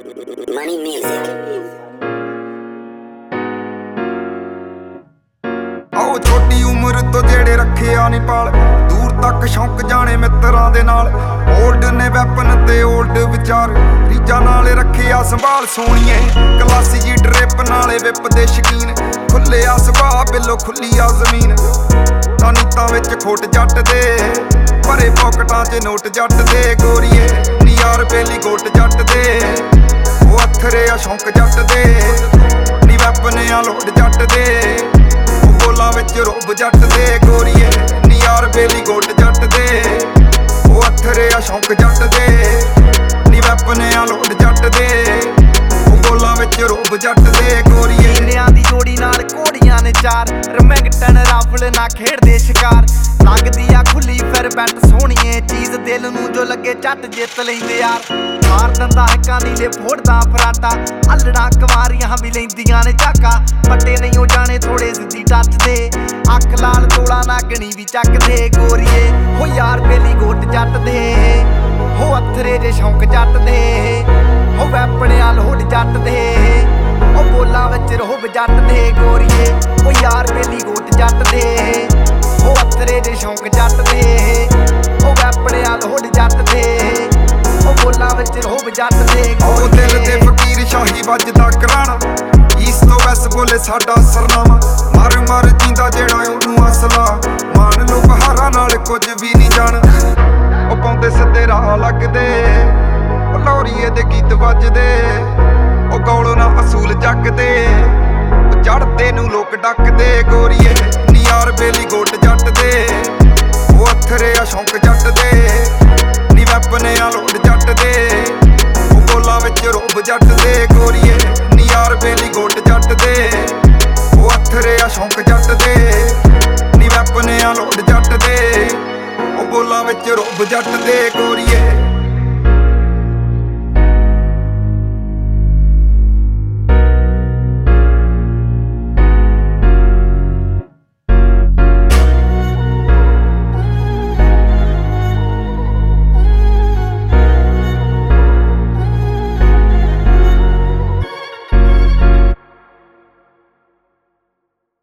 Money music. आओ छोटी उम्र तो जेड़े रखिया नी पाल दूर तक शौक जाने मित्रां दे नाल ओल्ड ने वैपन ते ओल्ड विचार रीजा नाल रखिया संभाल सोनिए क्लासी जी ड्रिप नाले विप दे शकीन खुले आ सुभाऽ बिलो खुली आ जमीन नीतां विच खोट जट दे भरे पॉकटां च नोट जट दे गोरीए नी यार बेली गोट जट दे ओ अथरे आ शौक जट दे नी वैपन आ लोड जट दे बोलां विच रुब जट दे गोरीए नी यार बेली गोट जट दे ओ अथरे आ शौक जट दे नी वैपन आ लोड जट दे ओ बोलां विच रुब जट दे गोरीए नीलियां दी जोड़ी नाल घोड़ियां ने चार रमैंगटन राफल ना खेड़दे शिकार लगदी आ खुली फिर बैट सोहणीए चीज दिल नूं जो लगे झट जित लैंदे यार मार दंदा हक्कां नीले फोड़दा फराटा अल्लड़ा कुवारियां भी लैंदियां ने झाका पट्टे नहीं हो जाने थोड़े सिद्धी टच दे अख लाल तोला नागणी भी चकदे गोरीए हो यार बेली गोट जट दे हो अथरे जे शौक जट दे हो वैपणिया लोड जट दे ओ बोलां विच रोहब जट दे गोरीए ओ यार बेली गोट जट दे ओ अथरे जे शौक जट दे ओ वैपणिया लोड जट दे ओ बोलां विच रोहब जट दे ओ दिल दे फकीर शाही वजदा कराना ईस्ट तो वैस बोले साडा सरनामा मर मर जींदा जेड़ा ओनू असला मान लो बहारा नाल कुछ भी नहीं जान ओ पाउंदे सिद्धे राह लगदे ओ लौरीए दे गीत वजदे ओ गौलों ना असूल जगदे ओ चढ़दे नू लोक डकदे गोरीए नी यार बेली गोट जट दे ओ अथरे आ शौक जट दे नी वैपन आ लोड जट दे ओ बोलां विच रुब जट दे गोरीए नी यार बेली गोट जट दे ओ अथरे आ शौक जट दे नी वैपन आ लोड जट दे ओ बोलां विच रुब जट दे गोरीए